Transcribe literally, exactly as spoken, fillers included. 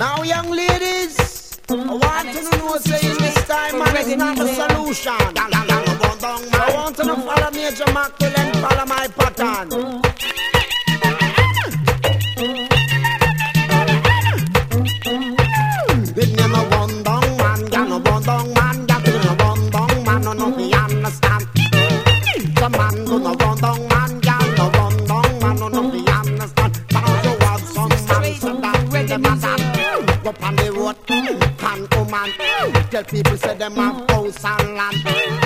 Now, young ladies, I want to know, saying this time, man, it's not a solution. I want to know, follow Major Mackel and follow my pattern. Did name a one dong man, ya no one dong man, ya do no one dong man, no no we understand. The man do no one dong man, ya no one dong man, no no we understand. But you want some man, some that with them and that. Up on the road, can woman, tell people say them have house and land.